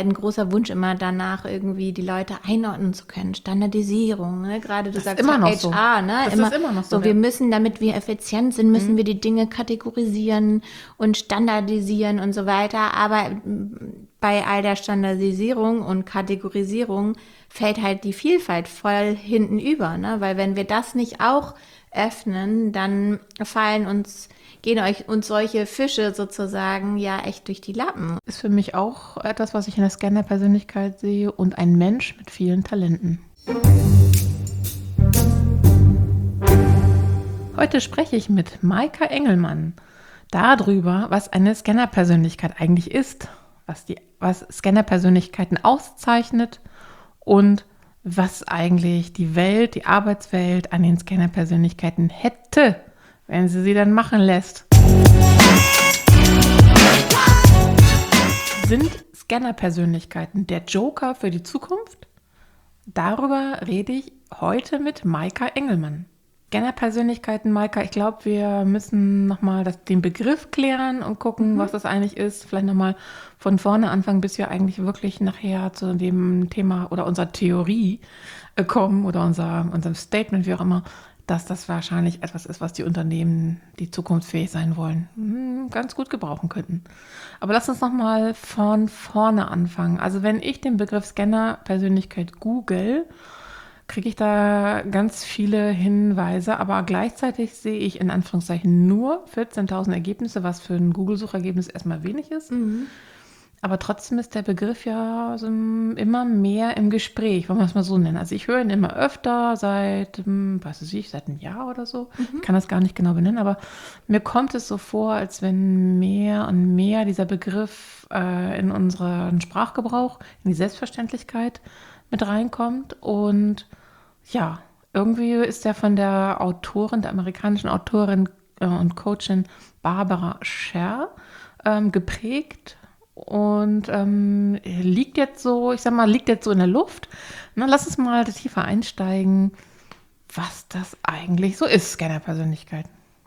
ein großer Wunsch immer danach, irgendwie die Leute einordnen zu können. Standardisierung, ne? Gerade du sagst immer noch HR, so. ne? Das ist immer noch so, wir ja. müssen, damit wir effizient sind, müssen wir die Dinge kategorisieren und standardisieren und so weiter. Aber bei all der Standardisierung und Kategorisierung fällt halt die Vielfalt voll hinten über, ne? Weil wenn wir das nicht auch öffnen, dann gehen uns solche Fische sozusagen ja echt durch die Lappen. Ist für mich auch etwas, was ich in der Scanner-Persönlichkeit sehe und ein Mensch mit vielen Talenten. Heute spreche ich mit Maika Engelmann darüber, was eine Scanner-Persönlichkeit eigentlich ist, was Scanner-Persönlichkeiten auszeichnet und was eigentlich die Welt, die Arbeitswelt an den Scanner-Persönlichkeiten hätte, wenn sie dann machen lässt. Sind Scanner-Persönlichkeiten der Joker für die Zukunft? Darüber rede ich heute mit Maika Engelmann. Scanner-Persönlichkeiten, Maika, ich glaube, wir müssen nochmal den Begriff klären und gucken, was das eigentlich ist. Vielleicht nochmal von vorne anfangen, bis wir eigentlich wirklich nachher zu dem Thema oder unserer Theorie kommen oder unserem Statement, wie auch immer, dass das wahrscheinlich etwas ist, was die Unternehmen, die zukunftsfähig sein wollen, ganz gut gebrauchen könnten. Aber lass uns nochmal von vorne anfangen. Also wenn ich den Begriff Scanner-Persönlichkeit google, kriege ich da ganz viele Hinweise, aber gleichzeitig sehe ich in Anführungszeichen nur 14.000 Ergebnisse, was für ein Google-Suchergebnis erstmal wenig ist. Aber trotzdem ist der Begriff ja so immer mehr im Gespräch, wollen wir es mal so nennen. Also ich höre ihn immer öfter seit einem Jahr oder so. Ich kann das gar nicht genau benennen, aber mir kommt es so vor, als wenn mehr und mehr dieser Begriff in unseren Sprachgebrauch, in die Selbstverständlichkeit mit reinkommt. Und ja, irgendwie ist er von der amerikanischen Autorin und Coachin Barbara Sher geprägt. Und liegt jetzt so in der Luft. Lass uns mal tiefer einsteigen, was das eigentlich so ist, Scanner-Persönlichkeit.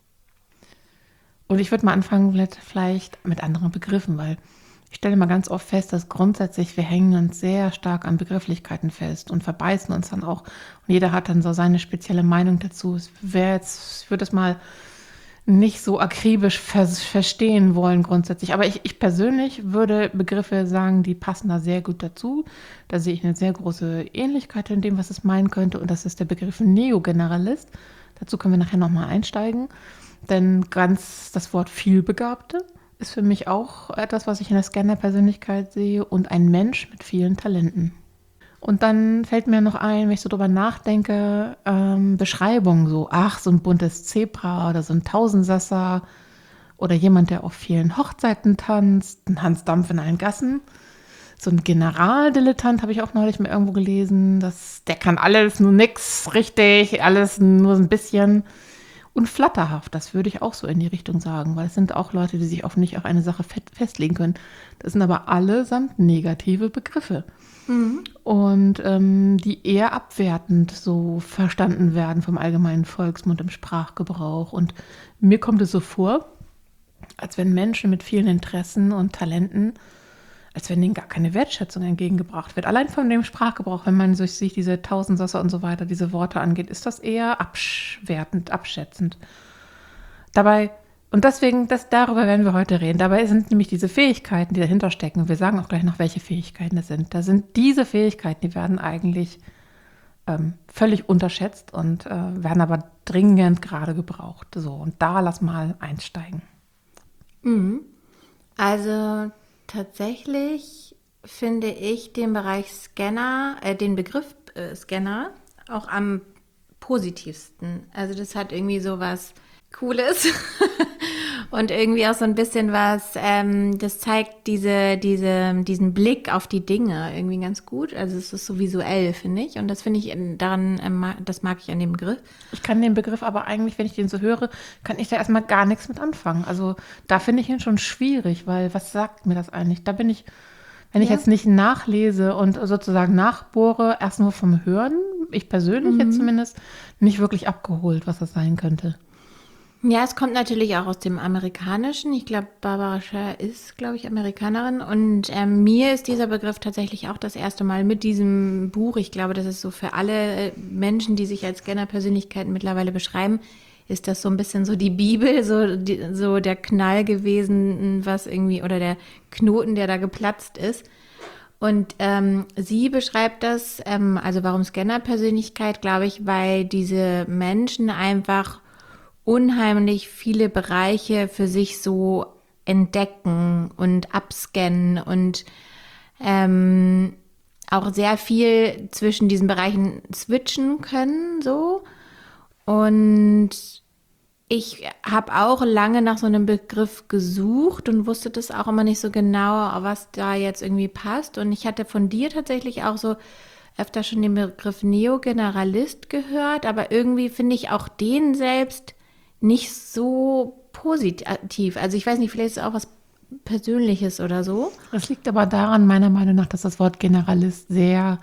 Und ich würde mal anfangen vielleicht mit anderen Begriffen, weil ich stelle mal ganz oft fest, dass grundsätzlich wir hängen uns sehr stark an Begrifflichkeiten fest und verbeißen uns dann auch. Und jeder hat dann so seine spezielle Meinung dazu. Ich würde das mal nicht so akribisch verstehen wollen grundsätzlich. Aber ich persönlich würde Begriffe sagen, die passen da sehr gut dazu. Da sehe ich eine sehr große Ähnlichkeit in dem, was es meinen könnte. Und das ist der Begriff Neogeneralist. Dazu können wir nachher nochmal einsteigen. Denn das Wort Vielbegabte ist für mich auch etwas, was ich in der Scanner-Persönlichkeit sehe. Und ein Mensch mit vielen Talenten. Und dann fällt mir noch ein, wenn ich so drüber nachdenke, Beschreibungen so ein buntes Zebra oder so ein Tausendsasser oder jemand, der auf vielen Hochzeiten tanzt, ein Hans Dampf in allen Gassen. So ein Generaldilettant habe ich auch neulich mal irgendwo gelesen, der kann alles, nur nix richtig, alles nur ein bisschen. Und flatterhaft, das würde ich auch so in die Richtung sagen, weil es sind auch Leute, die sich nicht auf eine Sache festlegen können. Das sind aber allesamt negative Begriffe. Und die eher abwertend so verstanden werden vom allgemeinen Volksmund im Sprachgebrauch. Und mir kommt es so vor, als wenn Menschen mit vielen Interessen und Talenten, als wenn denen gar keine Wertschätzung entgegengebracht wird. Allein von dem Sprachgebrauch, wenn man sich diese Tausendsasser und so weiter, diese Worte angeht, ist das eher abwertend, abschätzend. Darüber werden wir heute reden. Dabei sind nämlich diese Fähigkeiten, die dahinter stecken. Wir sagen auch gleich noch, welche Fähigkeiten das sind. Da sind diese Fähigkeiten, die werden eigentlich völlig unterschätzt und werden aber dringend gerade gebraucht. So, und da lass mal einsteigen. Also tatsächlich finde ich den Bereich Scanner, den Begriff Scanner auch am positivsten. Also das hat irgendwie so was Cooles und irgendwie auch so ein bisschen was, das zeigt diesen Blick auf die Dinge irgendwie ganz gut. Also es ist so visuell, finde ich. Und das finde ich das mag ich an dem Begriff. Ich kann den Begriff aber eigentlich, wenn ich den so höre, kann ich da erstmal gar nichts mit anfangen. Also da finde ich ihn schon schwierig, weil was sagt mir das eigentlich? Da bin ich, wenn ich jetzt nicht nachlese und sozusagen nachbohre, erst nur vom Hören, ich persönlich jetzt zumindest, nicht wirklich abgeholt, was das sein könnte. Ja, es kommt natürlich auch aus dem Amerikanischen. Ich glaube, Barbara Scher ist, glaube ich, Amerikanerin. Und mir ist dieser Begriff tatsächlich auch das erste Mal mit diesem Buch. Ich glaube, das ist so für alle Menschen, die sich als Scanner-Persönlichkeiten mittlerweile beschreiben, ist das so ein bisschen so die Bibel, so der Knall gewesen, was irgendwie, oder der Knoten, der da geplatzt ist. Und sie beschreibt das, also warum Scanner-Persönlichkeit, glaube ich, weil diese Menschen einfach unheimlich viele Bereiche für sich so entdecken und abscannen und auch sehr viel zwischen diesen Bereichen switchen können, so. Und ich habe auch lange nach so einem Begriff gesucht und wusste das auch immer nicht so genau, was da jetzt irgendwie passt. Und ich hatte von dir tatsächlich auch so öfter schon den Begriff Neogeneralist gehört, aber irgendwie finde ich auch den selbst nicht so positiv. Also ich weiß nicht, vielleicht ist es auch was Persönliches oder so. Das liegt aber daran, meiner Meinung nach, dass das Wort Generalist sehr,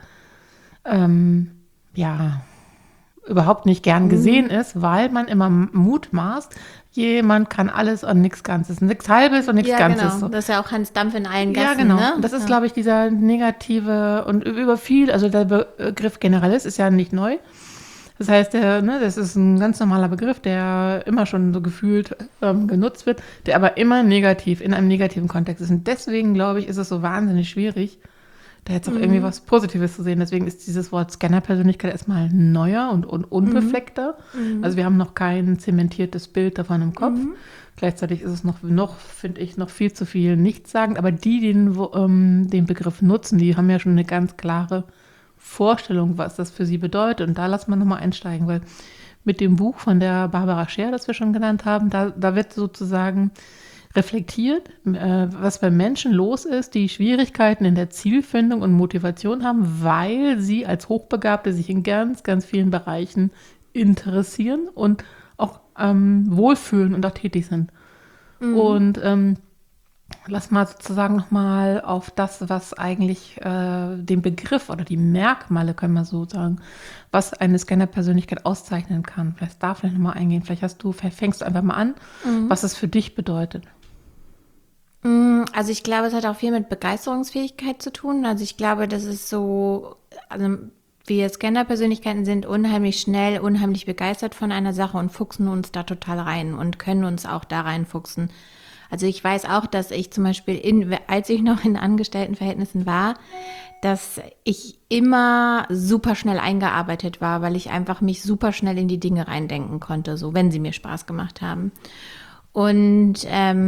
ja, überhaupt nicht gern gesehen ist, weil man immer mutmaßt, jemand kann alles und nichts Ganzes, nichts Halbes und nichts Ja, Ganzes. genau. So. Das ist ja auch Hans Dampf in allen Ja, Gassen, genau. ne? Und das ist, glaube ich, dieser negative und über viel, also der Begriff Generalist ist ja nicht neu. Das heißt, das ist ein ganz normaler Begriff, der immer schon so gefühlt genutzt wird, der aber immer negativ, in einem negativen Kontext ist. Und deswegen, glaube ich, ist es so wahnsinnig schwierig, da jetzt auch irgendwie was Positives zu sehen. Deswegen ist dieses Wort Scanner-Persönlichkeit erstmal neuer und unbefleckter. Also wir haben noch kein zementiertes Bild davon im Kopf. Gleichzeitig ist es noch, finde ich, noch viel zu viel nichtssagend. Aber die den Begriff nutzen, die haben ja schon eine ganz klare Vorstellung, was das für sie bedeutet. Und da lassen wir nochmal einsteigen, weil mit dem Buch von der Barbara Scher, das wir schon genannt haben, da wird sozusagen reflektiert, was bei Menschen los ist, die Schwierigkeiten in der Zielfindung und Motivation haben, weil sie als Hochbegabte sich in ganz, ganz vielen Bereichen interessieren und auch wohlfühlen und auch tätig sind. Und lass mal sozusagen nochmal auf das, was eigentlich den Begriff oder die Merkmale, können wir so sagen, was eine Scanner-Persönlichkeit auszeichnen kann. Vielleicht darf ich nochmal eingehen. Vielleicht fängst du einfach mal an, was es für dich bedeutet. Also ich glaube, es hat auch viel mit Begeisterungsfähigkeit zu tun. Also ich glaube, das ist so, also wir Scanner-Persönlichkeiten sind unheimlich schnell, unheimlich begeistert von einer Sache und fuchsen uns da total rein und können uns auch da reinfuchsen. Also ich weiß auch, dass ich zum Beispiel, als ich noch in Angestelltenverhältnissen war, dass ich immer super schnell eingearbeitet war, weil ich einfach mich super schnell in die Dinge reindenken konnte, so wenn sie mir Spaß gemacht haben. Und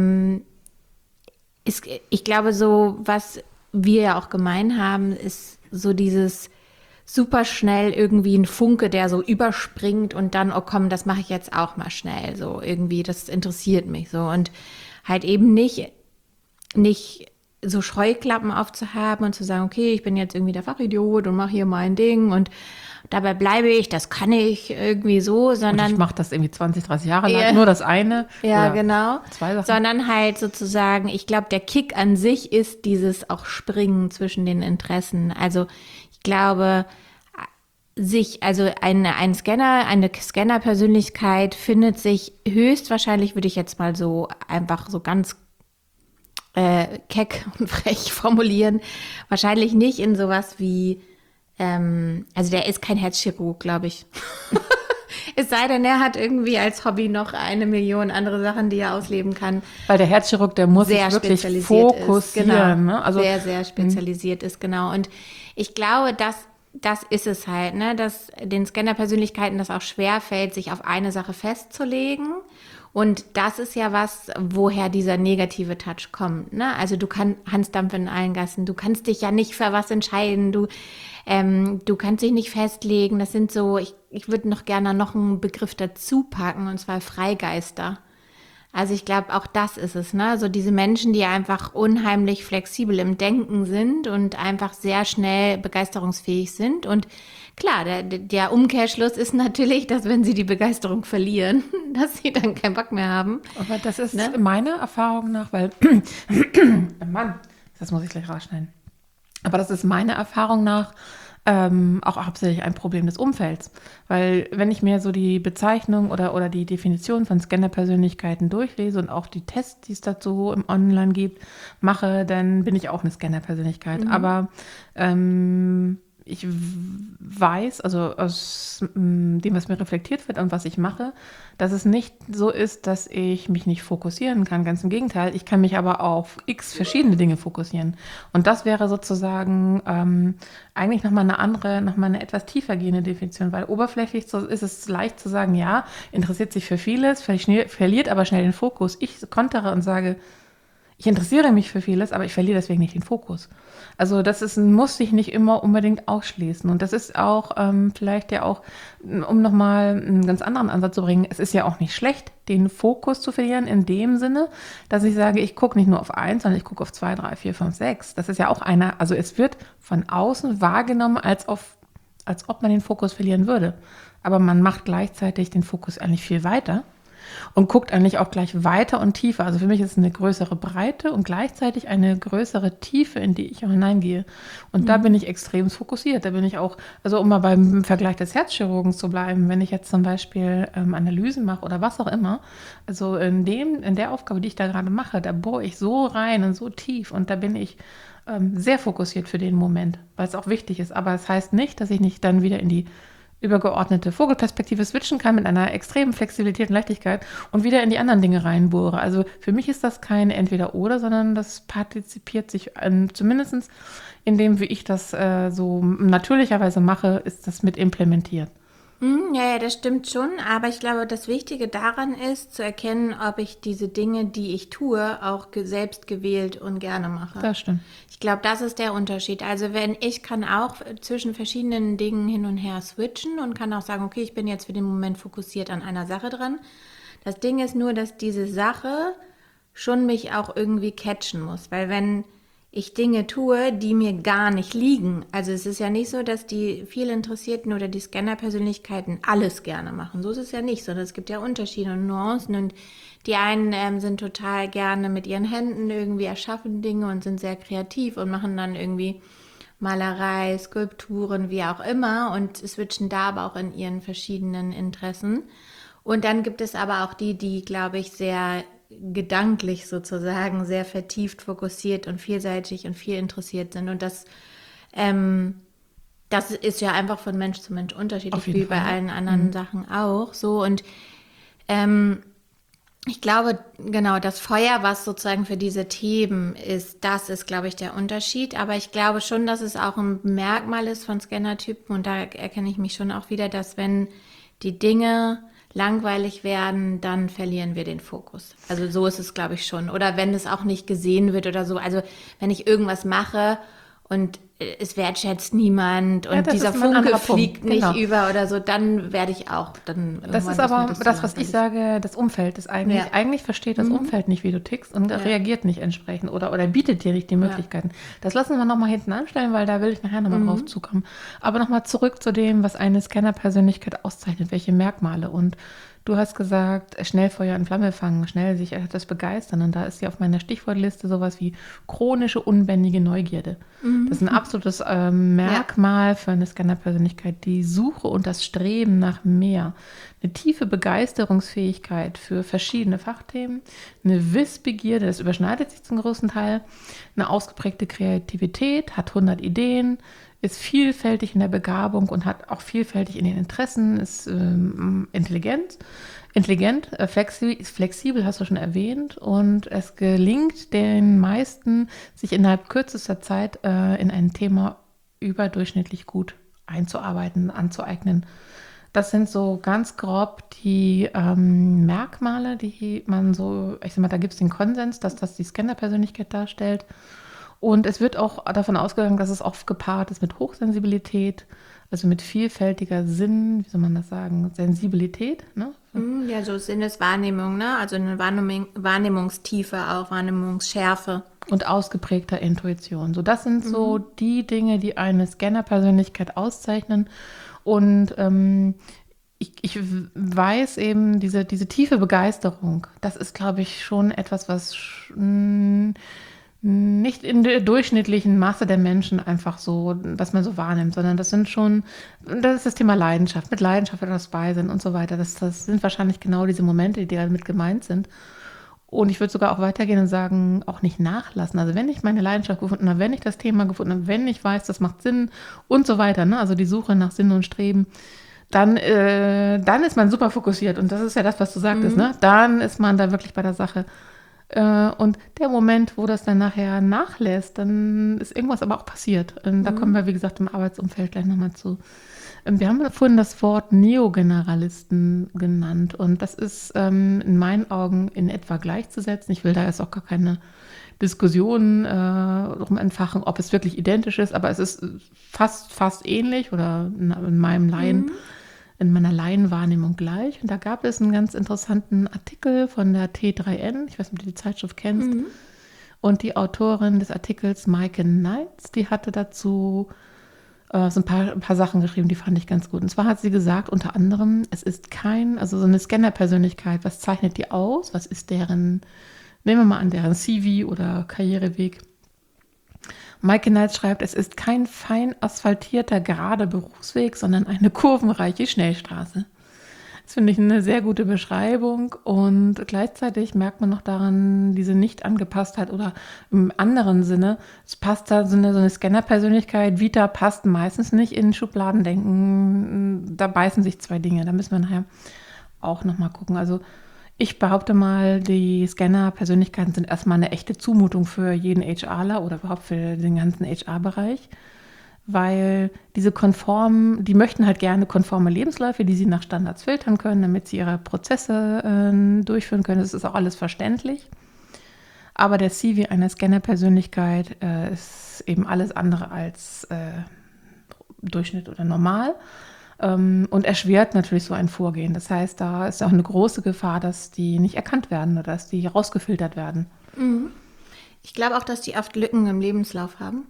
ich glaube, so was wir ja auch gemein haben, ist so dieses super schnell irgendwie ein Funke, der so überspringt und dann, oh komm, das mache ich jetzt auch mal schnell. So irgendwie, das interessiert mich so. Und halt eben nicht so Scheuklappen aufzuhaben und zu sagen, okay, ich bin jetzt irgendwie der Fachidiot und mache hier mein Ding und dabei bleibe ich, das kann ich irgendwie so, sondern Und ich mache das irgendwie 20, 30 Jahre lang, nur das eine. Ja, genau. 2 Sachen. Sondern halt sozusagen, ich glaube, der Kick an sich ist dieses auch Springen zwischen den Interessen. Also ich glaube, eine Scanner-Persönlichkeit findet sich höchstwahrscheinlich, würde ich jetzt mal so einfach so ganz keck und frech formulieren, wahrscheinlich nicht in sowas wie, also der ist kein Herzchirurg, glaube ich. Es sei denn, er hat irgendwie als Hobby noch 1 Million andere Sachen, die er ausleben kann. Weil der Herzchirurg, der muss sich wirklich fokussieren. Genau, ne? Also, sehr, sehr spezialisiert ist, genau. Und ich glaube, das ist es halt, ne, dass den Scanner-Persönlichkeiten das auch schwerfällt, sich auf eine Sache festzulegen. Und das ist ja was, woher dieser negative Touch kommt, ne? Also du kannst Hans Dampf in allen Gassen, du kannst dich ja nicht für was entscheiden, du kannst dich nicht festlegen. Das sind so, ich würde noch gerne noch einen Begriff dazu packen, und zwar Freigeister. Also ich glaube, auch das ist es, ne? So diese Menschen, die einfach unheimlich flexibel im Denken sind und einfach sehr schnell begeisterungsfähig sind. Und klar, der Umkehrschluss ist natürlich, dass wenn sie die Begeisterung verlieren, dass sie dann keinen Bock mehr haben. aber das ist meiner Erfahrung nach, weil, Mann, das muss ich gleich rausschneiden. Aber das ist meiner Erfahrung nach auch hauptsächlich ein Problem des Umfelds. Weil wenn ich mir so die Bezeichnung oder die Definition von Scanner-Persönlichkeiten durchlese und auch die Tests, die es dazu im Online gibt, mache, dann bin ich auch eine Scanner-Persönlichkeit. Aber ich weiß, also aus dem, was mir reflektiert wird und was ich mache, dass es nicht so ist, dass ich mich nicht fokussieren kann. Ganz im Gegenteil, ich kann mich aber auf x verschiedene Dinge fokussieren. Und das wäre sozusagen eigentlich nochmal eine andere, nochmal eine etwas tiefer gehende Definition, weil oberflächlich ist es leicht zu sagen, ja, interessiert sich für vieles, verliert aber schnell den Fokus. Ich kontere und sage, ich interessiere mich für vieles, aber ich verliere deswegen nicht den Fokus. Also muss sich nicht immer unbedingt ausschließen. Und das ist auch vielleicht ja auch, um nochmal einen ganz anderen Ansatz zu bringen, es ist ja auch nicht schlecht, den Fokus zu verlieren in dem Sinne, dass ich sage, ich gucke nicht nur auf 1, sondern ich gucke auf 2, 3, 4, 5, 6. Das ist ja auch also es wird von außen wahrgenommen, als ob man den Fokus verlieren würde. Aber man macht gleichzeitig den Fokus eigentlich viel weiter. Und guckt eigentlich auch gleich weiter und tiefer. Also für mich ist es eine größere Breite und gleichzeitig eine größere Tiefe, in die ich auch hineingehe. Und da bin ich extrem fokussiert. Da bin ich auch, also um mal beim Vergleich des Herzchirurgen zu bleiben, wenn ich jetzt zum Beispiel Analysen mache oder was auch immer, also in der Aufgabe, die ich da gerade mache, da bohre ich so rein und so tief und da bin ich sehr fokussiert für den Moment, weil es auch wichtig ist. Aber es heißt nicht, dass ich nicht dann wieder in die übergeordnete Vogelperspektive switchen kann mit einer extremen Flexibilität und Leichtigkeit und wieder in die anderen Dinge reinbohre. Also für mich ist das kein Entweder-Oder, sondern das partizipiert sich zumindest in dem, wie ich das so natürlicherweise mache, ist das mit implementiert. Ja, das stimmt schon, aber ich glaube, das Wichtige daran ist, zu erkennen, ob ich diese Dinge, die ich tue, auch selbst gewählt und gerne mache. Das stimmt. Ich glaube, das ist der Unterschied. Also ich kann auch zwischen verschiedenen Dingen hin und her switchen und kann auch sagen, okay, ich bin jetzt für den Moment fokussiert an einer Sache dran. Das Ding ist nur, dass diese Sache schon mich auch irgendwie catchen muss, weil wenn ich Dinge tue, die mir gar nicht liegen. Also es ist ja nicht so, dass die viel Interessierten oder die Scanner-Persönlichkeiten alles gerne machen. So ist es ja nicht, sondern es gibt ja Unterschiede und Nuancen und die einen sind total gerne mit ihren Händen irgendwie erschaffen Dinge und sind sehr kreativ und machen dann irgendwie Malerei, Skulpturen, wie auch immer und switchen da aber auch in ihren verschiedenen Interessen. Und dann gibt es aber auch die, glaube ich, sehr gedanklich sozusagen sehr vertieft, fokussiert und vielseitig und viel interessiert sind. Und das ist ja einfach von Mensch zu Mensch unterschiedlich, wie bei allen anderen Sachen auch. So und ich glaube, genau, das Feuer, was sozusagen für diese Themen ist, das ist, glaube ich, der Unterschied. Aber ich glaube schon, dass es auch ein Merkmal ist von Scannertypen und da erkenne ich mich schon auch wieder, dass wenn die Dinge langweilig werden, dann verlieren wir den Fokus. Also so ist es, glaube ich, schon. Oder wenn es auch nicht gesehen wird oder so. Also wenn ich irgendwas mache und es wertschätzt niemand und Ja, dieser Funke fliegt nicht über oder so, dann werde ich auch dann das ist aber das, was ich sage, das Umfeld ist eigentlich versteht das Umfeld nicht, wie du tickst und reagiert nicht entsprechend oder bietet dir nicht die Möglichkeiten. Das lassen wir nochmal hinten anstellen, weil da will ich nachher nochmal drauf zukommen. Aber nochmal zurück zu dem, was eine Scanner-Persönlichkeit auszeichnet, welche Merkmale. Und du hast gesagt, schnell Feuer in Flamme fangen, schnell sich etwas begeistern. Und da ist ja auf meiner Stichwortliste sowas wie chronische, unbändige Neugierde. Das ist ein absolutes Merkmal für eine Scanner-Persönlichkeit, die Suche und das Streben nach mehr. Eine tiefe Begeisterungsfähigkeit für verschiedene Fachthemen, eine Wissbegierde, das überschneidet sich zum großen Teil, eine ausgeprägte Kreativität, hat 100 Ideen, ist vielfältig in der Begabung und hat auch vielfältig in den Interessen, ist intelligent, flexibel, hast du schon erwähnt. Und es gelingt den meisten, sich innerhalb kürzester Zeit in ein Thema überdurchschnittlich gut einzuarbeiten, anzueignen. Das sind so ganz grob die Merkmale, die man so, ich sag mal, da gibt es den Konsens, dass das die Scanner-Persönlichkeit darstellt. Und es wird auch davon ausgegangen, dass es oft gepaart ist mit Hochsensibilität, also mit vielfältiger wie soll man das sagen, Sensibilität. Ne? Ja, so Sinneswahrnehmung, ne? Also eine Wahrnehmungstiefe auch, Wahrnehmungsschärfe. Und ausgeprägter Intuition. So, das sind so die Dinge, die eine Scanner-Persönlichkeit auszeichnen. Und ich weiß eben, diese tiefe Begeisterung, das ist, glaube ich, schon etwas, was Nicht in der durchschnittlichen Masse der Menschen einfach so, was man so wahrnimmt, sondern das ist das Thema Leidenschaft, mit Leidenschaft etwas bei sind und so weiter. Das sind wahrscheinlich genau diese Momente, die damit gemeint sind. Und ich würde sogar auch weitergehen und sagen, auch nicht nachlassen. Also wenn ich meine Leidenschaft gefunden habe, wenn ich das Thema gefunden habe, wenn ich weiß, das macht Sinn und so weiter, ne? Also die Suche nach Sinn und Streben, dann ist man super fokussiert. Und das ist ja das, was du sagtest, ne? Dann ist man da wirklich bei der Sache. Und der Moment, wo das dann nachher nachlässt, dann ist irgendwas aber auch passiert. Und da kommen wir, wie gesagt, im Arbeitsumfeld gleich nochmal zu. Wir haben vorhin das Wort Neogeneralisten genannt und das ist in meinen Augen in etwa gleichzusetzen. Ich will da jetzt auch gar keine Diskussion drum entfachen, ob es wirklich identisch ist, aber es ist fast ähnlich oder in meiner Laienwahrnehmung gleich. Und da gab es einen ganz interessanten Artikel von der T3N, ich weiß nicht, ob du die Zeitschrift kennst, und die Autorin des Artikels, Maike Neitz, die hatte dazu so ein paar Sachen geschrieben, die fand ich ganz gut. Und zwar hat sie gesagt, unter anderem, es ist also so eine Scanner-Persönlichkeit, was zeichnet die aus? Was ist nehmen wir mal an, deren CV oder Karriereweg? Maike Neitz schreibt, es ist kein fein asphaltierter, gerader Berufsweg, sondern eine kurvenreiche Schnellstraße. Das finde ich eine sehr gute Beschreibung und gleichzeitig merkt man noch daran diese Nicht-Angepasstheit oder im anderen Sinne, es passt da so eine Scanner-Persönlichkeit, Vita passt meistens nicht in Schubladendenken, da beißen sich zwei Dinge, da müssen wir nachher auch nochmal gucken. Also ich behaupte mal, die Scanner-Persönlichkeiten sind erstmal eine echte Zumutung für jeden HRler oder überhaupt für den ganzen HR-Bereich. Weil die möchten halt gerne konforme Lebensläufe, die sie nach Standards filtern können, damit sie ihre Prozesse durchführen können. Das ist auch alles verständlich. Aber der CV einer Scanner-Persönlichkeit ist eben alles andere als Durchschnitt oder normal und erschwert natürlich so ein Vorgehen. Das heißt, da ist auch eine große Gefahr, dass die nicht erkannt werden oder dass die rausgefiltert werden. Ich glaube auch, dass die oft Lücken im Lebenslauf haben.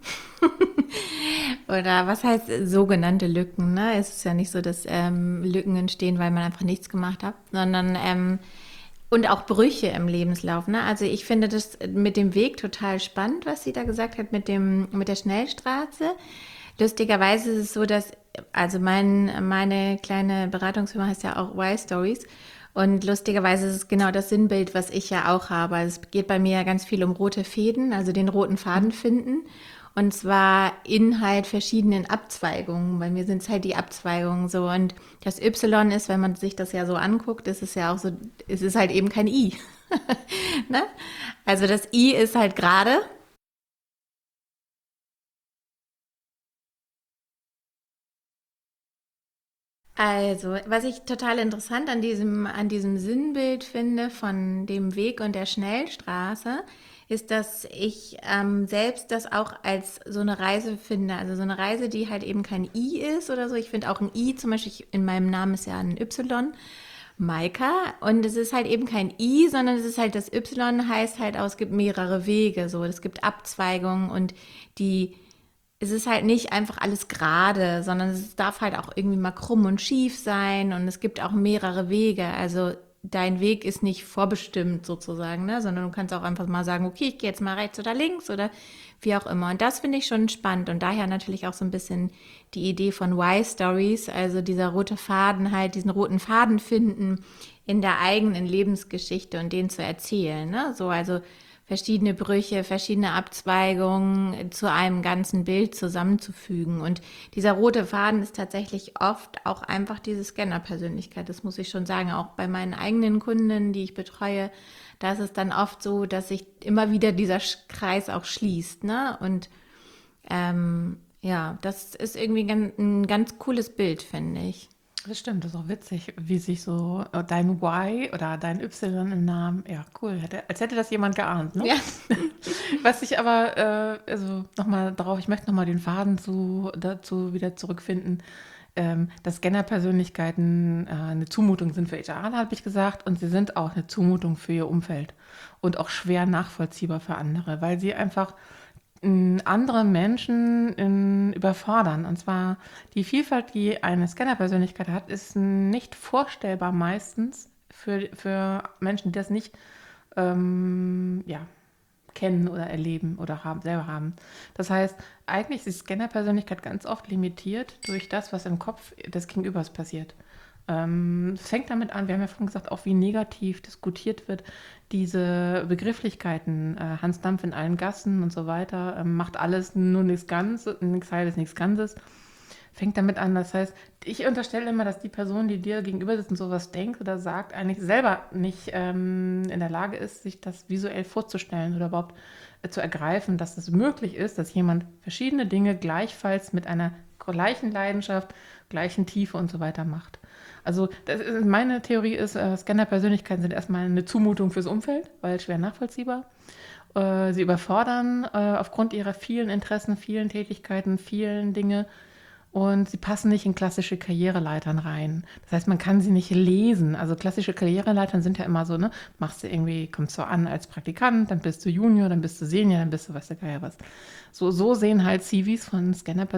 Oder was heißt sogenannte Lücken? Ne? Es ist ja nicht so, dass Lücken entstehen, weil man einfach nichts gemacht hat, sondern und auch Brüche im Lebenslauf. Ne? Also ich finde das mit dem Weg total spannend, was sie da gesagt hat mit der Schnellstraße. Lustigerweise ist es so, dass also meine kleine Beratungsfirma heißt ja auch Y-Stories. Und lustigerweise ist es genau das Sinnbild, was ich ja auch habe. Also es geht bei mir ja ganz viel um rote Fäden, also den roten Faden finden. Und zwar in halt verschiedenen Abzweigungen. Bei mir sind es halt die Abzweigungen so. Und das Y ist, wenn man sich das ja so anguckt, ist es ja auch so, es ist halt eben kein I. Ne? Also das I ist halt gerade. Also, was ich total interessant an diesem Sinnbild finde von dem Weg und der Schnellstraße, ist, dass ich selbst das auch als so eine Reise finde. Also so eine Reise, die halt eben kein I ist oder so. Ich finde auch ein I, zum Beispiel in meinem Namen ist ja ein Y, Maika. Und es ist halt eben kein I, sondern es ist halt das Y heißt halt auch, es gibt mehrere Wege. So, es gibt Abzweigungen und die es ist halt nicht einfach alles gerade, sondern es darf halt auch irgendwie mal krumm und schief sein und es gibt auch mehrere Wege. Also dein Weg ist nicht vorbestimmt sozusagen, ne? Sondern du kannst auch einfach mal sagen, okay, ich gehe jetzt mal rechts oder links oder wie auch immer. Und das finde ich schon spannend und daher natürlich auch so ein bisschen die Idee von Y-Stories, also dieser rote Faden halt, diesen roten Faden finden in der eigenen Lebensgeschichte und den zu erzählen, ne? So, also verschiedene Brüche, verschiedene Abzweigungen zu einem ganzen Bild zusammenzufügen. Und dieser rote Faden ist tatsächlich oft auch einfach diese Scanner-Persönlichkeit. Das muss ich schon sagen, auch bei meinen eigenen Kunden, die ich betreue, da ist es dann oft so, dass sich immer wieder dieser Kreis auch schließt. Ne? Und ja, das ist irgendwie ein ganz cooles Bild, finde ich. Das stimmt, das ist auch witzig, wie sich so dein Y oder dein Y im Namen, ja, cool, als hätte das jemand geahnt, ne? Ja. Was ich aber, also nochmal darauf, ich möchte nochmal den Faden dazu wieder zurückfinden, dass Scanner-Persönlichkeiten eine Zumutung sind für HR, habe ich gesagt, und sie sind auch eine Zumutung für ihr Umfeld und auch schwer nachvollziehbar für andere, weil sie einfach andere Menschen überfordern. Und zwar die Vielfalt, die eine Scanner-Persönlichkeit hat, ist nicht vorstellbar meistens für Menschen, die das nicht ja, kennen oder erleben oder selber haben. Das heißt, eigentlich ist die Scanner-Persönlichkeit ganz oft limitiert durch das, was im Kopf des Gegenübers passiert. Es fängt damit an, wir haben ja vorhin gesagt, auch wie negativ diskutiert wird, diese Begrifflichkeiten, Hans Dampf in allen Gassen und so weiter, macht alles nur nichts Ganzes, nichts Halbes, nichts Ganzes. Fängt damit an, das heißt, ich unterstelle immer, dass die Person, die dir gegenüber sitzt und sowas denkt oder sagt, eigentlich selber nicht in der Lage ist, sich das visuell vorzustellen oder überhaupt zu ergreifen, dass es möglich ist, dass jemand verschiedene Dinge gleichfalls mit einer gleichen Leidenschaft, gleichen Tiefe und so weiter macht. Also meine Theorie ist, Scanner-Persönlichkeiten sind erstmal eine Zumutung fürs Umfeld, weil schwer nachvollziehbar. Sie überfordern aufgrund ihrer vielen Interessen, vielen Tätigkeiten, vielen Dinge. Und sie passen nicht in klassische Karriereleitern rein. Das heißt, man kann sie nicht lesen. Also klassische Karriereleitern sind ja immer so, ne, machst du irgendwie, kommst du an als Praktikant, dann bist du Junior, dann bist du Senior, dann bist du weiß der Geier was. So sehen halt CVs von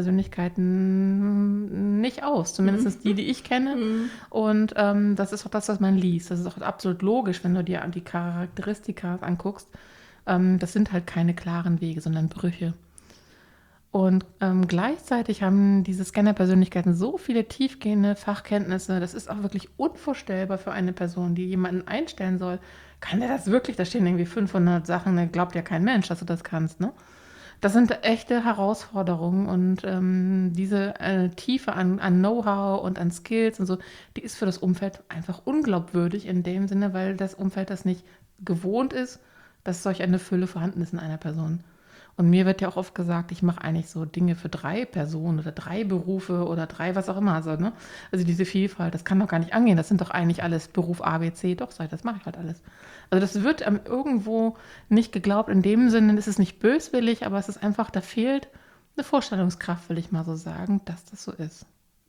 Scanner-Persönlichkeiten nicht aus. Zumindest die ich kenne. Und das ist auch das, was man liest. Das ist auch absolut logisch, wenn du dir die Charakteristika anguckst. Das sind halt keine klaren Wege, sondern Brüche. Und gleichzeitig haben diese Scanner-Persönlichkeiten so viele tiefgehende Fachkenntnisse, das ist auch wirklich unvorstellbar für eine Person, die jemanden einstellen soll. Kann der das wirklich? Da stehen irgendwie 500 Sachen, da glaubt ja kein Mensch, dass du das kannst, ne? Das sind echte Herausforderungen und diese Tiefe an Know-how und an Skills und so, die ist für das Umfeld einfach unglaubwürdig in dem Sinne, weil das Umfeld das nicht gewohnt ist, dass solch eine Fülle vorhanden ist in einer Person. Und mir wird ja auch oft gesagt, ich mache eigentlich so Dinge für 3 Personen oder 3 Berufe oder 3 was auch immer. So, ne? Also diese Vielfalt, das kann doch gar nicht angehen. Das sind doch eigentlich alles Beruf A, B, C. Doch, das mache ich halt alles. Also das wird irgendwo nicht geglaubt. In dem Sinne ist es nicht böswillig, aber es ist einfach, da fehlt eine Vorstellungskraft, will ich mal so sagen, dass das so ist.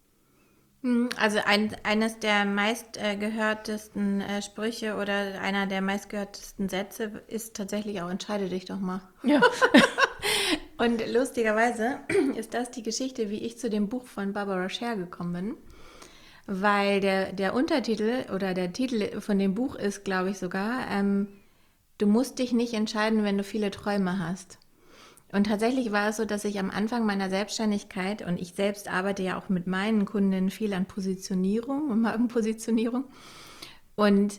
Also eines der meistgehörtesten Sprüche oder einer der meistgehörtesten Sätze ist tatsächlich auch, entscheide dich doch mal. Ja. Und lustigerweise ist das die Geschichte, wie ich zu dem Buch von Barbara Scher gekommen bin. Weil der Untertitel oder der Titel von dem Buch ist, glaube ich sogar, du musst dich nicht entscheiden, wenn du viele Träume hast. Und tatsächlich war es so, dass ich am Anfang meiner Selbstständigkeit, und ich selbst arbeite ja auch mit meinen Kundinnen viel an Positionierung und Markenpositionierung, und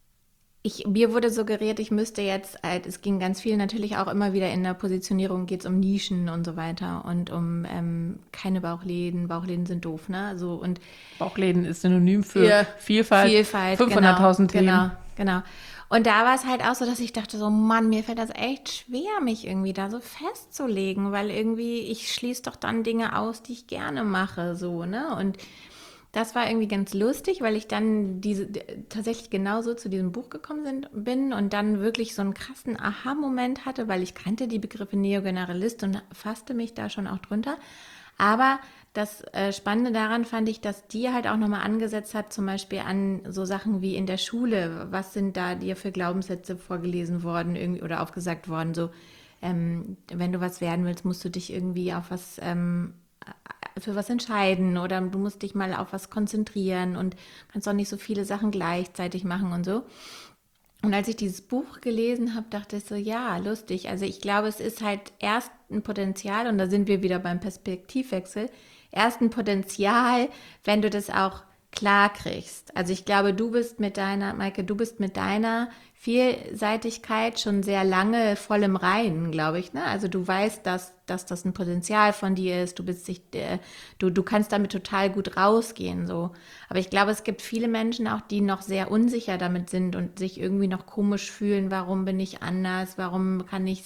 mir wurde suggeriert, ich müsste jetzt, es ging ganz viel natürlich auch immer wieder in der Positionierung, geht es um Nischen und so weiter und um keine Bauchläden, Bauchläden sind doof, ne? So, und Bauchläden ist Synonym für Vielfalt, 500.000 Themen. Genau. Und da war es halt auch so, dass ich dachte so, Mann, mir fällt das echt schwer, mich irgendwie da so festzulegen, weil irgendwie ich schließe doch dann Dinge aus, die ich gerne mache, so, ne? Und das war irgendwie ganz lustig, weil ich dann tatsächlich genauso zu diesem Buch gekommen bin und dann wirklich so einen krassen Aha-Moment hatte, weil ich kannte die Begriffe Neogeneralist und fasste mich da schon auch drunter. Aber das Spannende daran fand ich, dass die halt auch nochmal angesetzt hat, zum Beispiel an so Sachen wie in der Schule. Was sind da dir für Glaubenssätze vorgelesen worden irgendwie oder aufgesagt worden? So, wenn du was werden willst, musst du dich irgendwie auf was für was entscheiden oder du musst dich mal auf was konzentrieren und kannst auch nicht so viele Sachen gleichzeitig machen und so. Und als ich dieses Buch gelesen habe, dachte ich so, ja, lustig. Also ich glaube, es ist halt erst ein Potenzial, und da sind wir wieder beim Perspektivwechsel, erst ein Potenzial, wenn du das auch klar kriegst. Also ich glaube, Maike, du bist mit deiner Vielseitigkeit schon sehr lange voll im Reinen, glaube ich, ne? Also du weißt, dass das ein Potenzial von dir ist, du kannst damit total gut rausgehen, so. Aber ich glaube, es gibt viele Menschen auch, die noch sehr unsicher damit sind und sich irgendwie noch komisch fühlen, warum bin ich anders, warum kann ich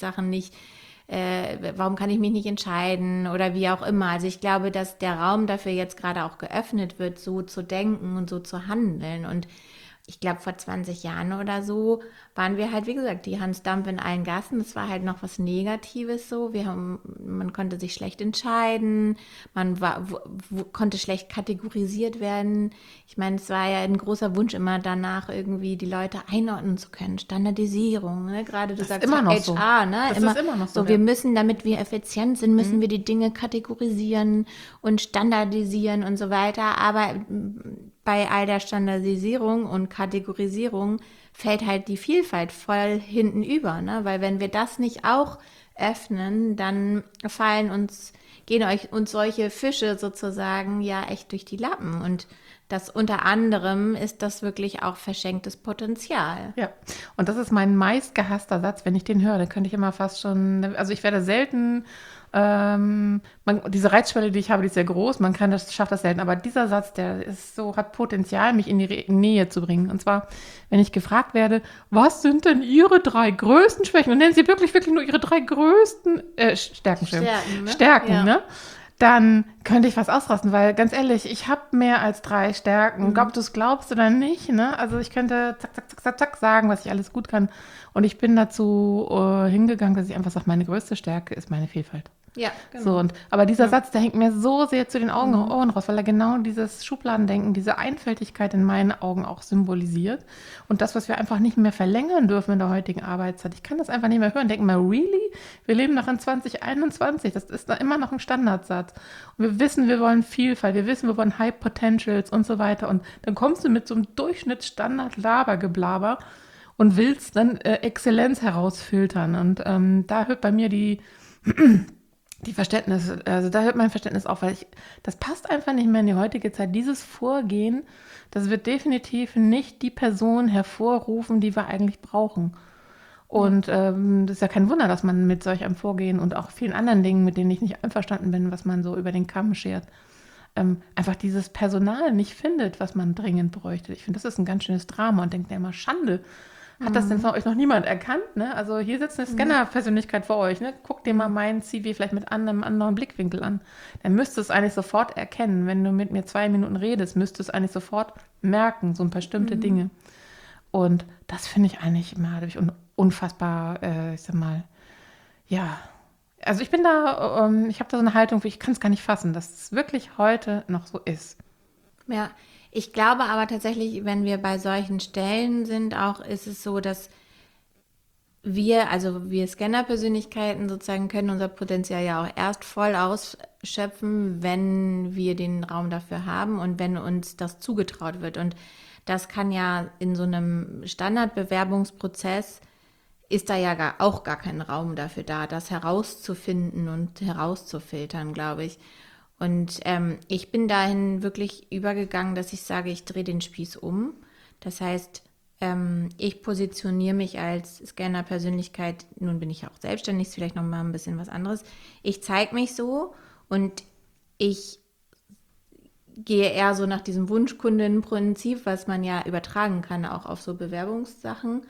mich nicht entscheiden oder wie auch immer. Also ich glaube, dass der Raum dafür jetzt gerade auch geöffnet wird, so zu denken und so zu handeln. Und ich glaube, vor 20 Jahren oder so waren wir halt, wie gesagt, die Hans Dampf in allen Gassen. Das war halt noch was Negatives so. Man konnte sich schlecht entscheiden, man konnte schlecht kategorisiert werden. Ich meine, es war ja ein großer Wunsch immer danach, irgendwie die Leute einordnen zu können. Standardisierung, ne? Gerade du sagst immer noch HR, so. ne? Das ist immer noch so. Wir müssen, damit wir effizient sind, müssen wir die Dinge kategorisieren und standardisieren und so weiter. Aber bei all der Standardisierung und Kategorisierung fällt halt die Vielfalt voll hinten über, ne? Weil wenn wir das nicht auch öffnen, dann gehen uns solche Fische sozusagen ja echt durch die Lappen. Und das unter anderem ist das wirklich auch verschenktes Potenzial. Ja, und das ist mein meistgehasster Satz. Wenn ich den höre, dann könnte ich immer fast schon, also ich werde selten, diese Reizschwelle, die ich habe, die ist sehr groß, schafft das selten, aber dieser Satz, der ist so, hat Potenzial, mich in die Nähe zu bringen. Und zwar, wenn ich gefragt werde, was sind denn Ihre 3 größten Schwächen? Und nennen Sie wirklich, wirklich nur Ihre 3 größten Stärken, Stärken, ne? Stärken, Ja. ne? Dann könnte ich was ausrasten, weil ganz ehrlich, ich habe mehr als 3 Stärken. Ob du es glaubst oder nicht, ne? Also ich könnte zack, zack, zack, zack, zack sagen, was ich alles gut kann. Und ich bin dazu hingegangen, dass ich einfach sage, meine größte Stärke ist meine Vielfalt. Ja, genau. So, aber dieser Satz, der hängt mir so sehr zu den Augen und Ohren raus, weil er genau dieses Schubladendenken, diese Einfältigkeit in meinen Augen auch symbolisiert. Und das, was wir einfach nicht mehr verlängern dürfen in der heutigen Arbeitszeit. Ich kann das einfach nicht mehr hören. Denken mal, really? Wir leben noch in 2021. Das ist da immer noch ein Standardsatz. Und wir wissen, wir wollen Vielfalt. Wir wissen, wir wollen High Potentials und so weiter. Und dann kommst du mit so einem Durchschnittsstandard-Labergeblabber und willst dann Exzellenz herausfiltern. Und da hört bei mir die Verständnis, also da hört mein Verständnis auf, weil das passt einfach nicht mehr in die heutige Zeit. Dieses Vorgehen, das wird definitiv nicht die Person hervorrufen, die wir eigentlich brauchen. Und das ist ja kein Wunder, dass man mit solch einem Vorgehen und auch vielen anderen Dingen, mit denen ich nicht einverstanden bin, was man so über den Kamm schert, einfach dieses Personal nicht findet, was man dringend bräuchte. Ich finde, das ist ein ganz schönes Drama und denkt mir immer, Schande. Hat das denn von euch noch niemand erkannt? Ne? Also hier sitzt eine Scanner-Persönlichkeit vor euch. Ne? Guckt dir mal mein CV vielleicht mit einem anderen Blickwinkel an. Dann müsst ihr es eigentlich sofort erkennen. Wenn du mit mir 2 Minuten redest, müsst ihr es eigentlich sofort merken, so ein bestimmte Dinge. Und das finde ich eigentlich immer unfassbar, ich sag mal, ja. Also ich habe da so eine Haltung, ich kann es gar nicht fassen, dass es wirklich heute noch so ist. Ja, ich glaube aber tatsächlich, wenn wir bei solchen Stellen sind, auch ist es so, dass wir Scanner-Persönlichkeiten sozusagen können unser Potenzial ja auch erst voll ausschöpfen, wenn wir den Raum dafür haben und wenn uns das zugetraut wird. Und das kann ja in so einem Standardbewerbungsprozess ist da ja auch gar kein Raum dafür da, das herauszufinden und herauszufiltern, glaube ich. Und ich bin dahin wirklich übergegangen, dass ich sage, ich drehe den Spieß um. Das heißt, ich positioniere mich als Scanner-Persönlichkeit. Nun bin ich auch selbstständig, ist vielleicht noch mal ein bisschen was anderes. Ich zeige mich so und ich gehe eher so nach diesem Wunschkundenprinzip, was man ja übertragen kann, auch auf so Bewerbungssachen.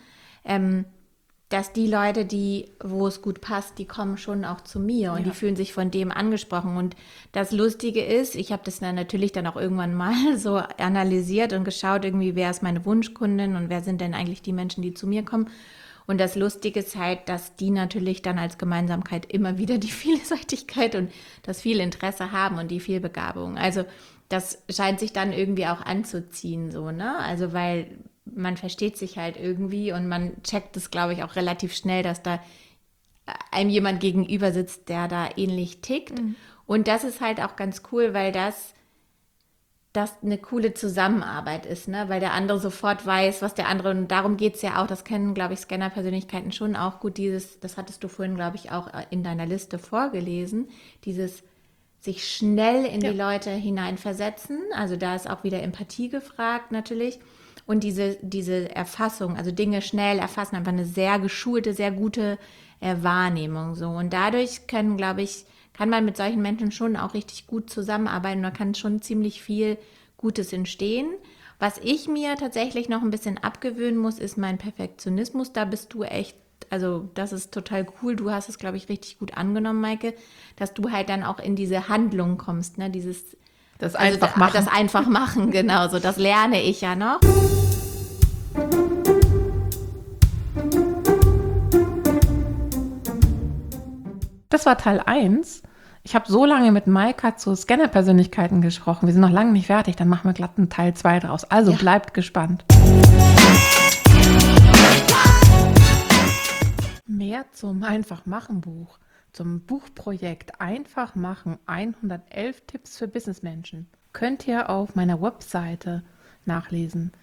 Dass die Leute, wo es gut passt, die kommen schon auch zu mir und die fühlen sich von dem angesprochen. Und das Lustige ist, ich habe das dann natürlich dann auch irgendwann mal so analysiert und geschaut, irgendwie, wer ist meine Wunschkundin und wer sind denn eigentlich die Menschen, die zu mir kommen. Und das Lustige ist halt, dass die natürlich dann als Gemeinsamkeit immer wieder die Vielseitigkeit und das viel Interesse haben und die Vielbegabung. Also das scheint sich dann irgendwie auch anzuziehen, so, ne? Also weil man versteht sich halt irgendwie und man checkt es, glaube ich, auch relativ schnell, dass da einem jemand gegenüber sitzt, der da ähnlich tickt. Und das ist halt auch ganz cool, weil das eine coole Zusammenarbeit ist, ne? Weil der andere sofort weiß, was der andere, und darum geht es ja auch, das kennen, glaube ich, Scanner-Persönlichkeiten schon auch gut, das hattest du vorhin, glaube ich, auch in deiner Liste vorgelesen, dieses sich schnell in die Leute hineinversetzen, also da ist auch wieder Empathie gefragt natürlich. Und diese Erfassung, also Dinge schnell erfassen, einfach eine sehr geschulte, sehr gute Wahrnehmung. So. Und dadurch kann man mit solchen Menschen schon auch richtig gut zusammenarbeiten. Und da kann schon ziemlich viel Gutes entstehen. Was ich mir tatsächlich noch ein bisschen abgewöhnen muss, ist mein Perfektionismus. Da bist du echt, also das ist total cool. Du hast es, glaube ich, richtig gut angenommen, Maike, dass du halt dann auch in diese Handlung kommst, ne? Das einfach machen. Das einfach machen, genau. So, das lerne ich ja noch. Das war Teil 1. Ich habe so lange mit Maika zu Scanner-Persönlichkeiten gesprochen. Wir sind noch lange nicht fertig. Dann machen wir glatt einen Teil 2 draus. Also bleibt gespannt. Mehr zum Einfach-Machen-Buch. Zum Buchprojekt Einfach machen 111 Tipps für Businessmenschen könnt ihr auf meiner Webseite nachlesen.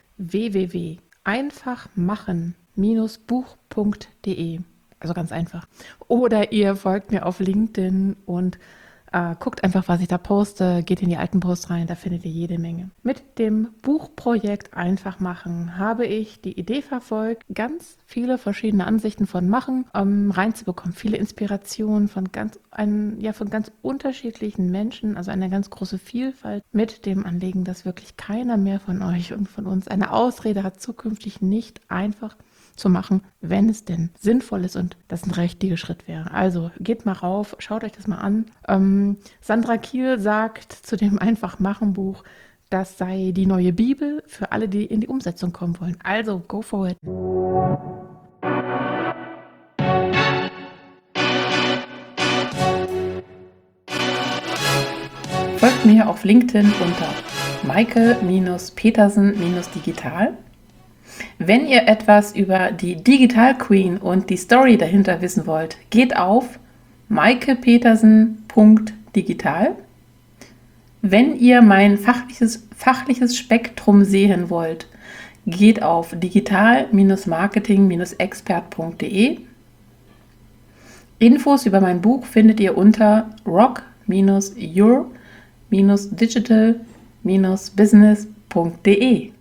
www.einfachmachen-buch.de, also ganz einfach. Oder ihr folgt mir auf LinkedIn und guckt einfach, was ich da poste, geht in die alten Posts rein, da findet ihr jede Menge. Mit dem Buchprojekt Einfach machen habe ich die Idee verfolgt, ganz viele verschiedene Ansichten von Machen reinzubekommen, viele Inspirationen von ganz unterschiedlichen Menschen, also eine ganz große Vielfalt, mit dem Anliegen, dass wirklich keiner mehr von euch und von uns eine Ausrede hat, zukünftig nicht einfach zu machen, wenn es denn sinnvoll ist und das ein richtiger Schritt wäre. Also geht mal rauf, schaut euch das mal an. Sandra Kiel sagt zu dem Einfach-Machen-Buch, das sei die neue Bibel für alle, die in die Umsetzung kommen wollen. Also go for it. Folgt mir auf LinkedIn unter Maike-Petersen-Digital. Wenn ihr etwas über die Digital Queen und die Story dahinter wissen wollt, geht auf maikepetersen.digital. Wenn ihr mein fachliches Spektrum sehen wollt, geht auf digital-marketing-expert.de. Infos über mein Buch findet ihr unter rock-your-digital-business.de.